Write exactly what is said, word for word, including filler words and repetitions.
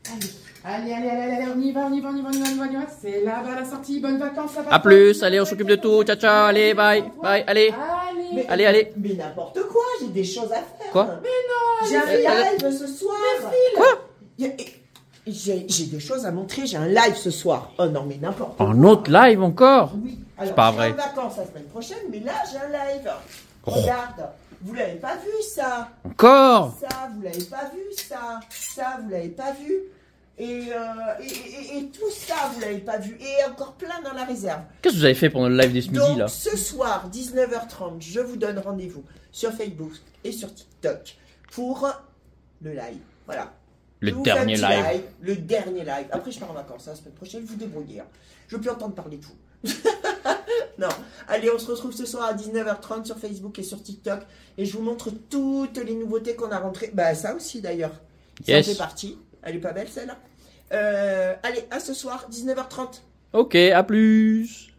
Allez, allez, allez, allez, on y va, on y va, on y va, on y va, on y va, on y va. C'est là-bas la sortie, bonnes vacances, ça va. A plus, allez, on s'occupe de tout. Ciao, ciao, allez, bye, bye, allez. Allez. Mais, Allez, allez. Mais n'importe quoi, j'ai des choses à faire. Quoi? Mais non, J'ai un allez. live ce soir. Quoi? J'ai j'ai des choses à montrer, j'ai un live ce soir. Oh non, mais n'importe quoi. Un autre live encore? Oui. Alors, pas je vrai. serai en vacances la semaine prochaine, mais là, j'ai un live. Oh. Regarde, vous l'avez pas vu ça. Encore? Ça, vous l'avez pas vu ça. Ça, vous l'avez pas vu. Et, euh, et, et, et tout ça, vous l'avez pas vu. Et encore plein dans la réserve. Qu'est-ce que vous avez fait pendant le live de ce midi, Donc, là? ce soir, dix-neuf heures trente, je vous donne rendez-vous sur Facebook et sur TikTok pour le live. Voilà. Le Je vous fais un dernier petit live. Le dernier live. Après, je pars en vacances hein, la semaine prochaine. Vous débrouillez. Hein. Je veux plus entendre parler de vous. Non. Allez, on se retrouve ce soir à dix-neuf heures trente sur Facebook et sur TikTok. Et je vous montre toutes les nouveautés qu'on a rentrées. Bah, ça aussi d'ailleurs. Ça Yes. en fait partie. Elle est pas belle celle-là. Euh, allez, à ce soir, dix-neuf heures trente. Ok, à plus.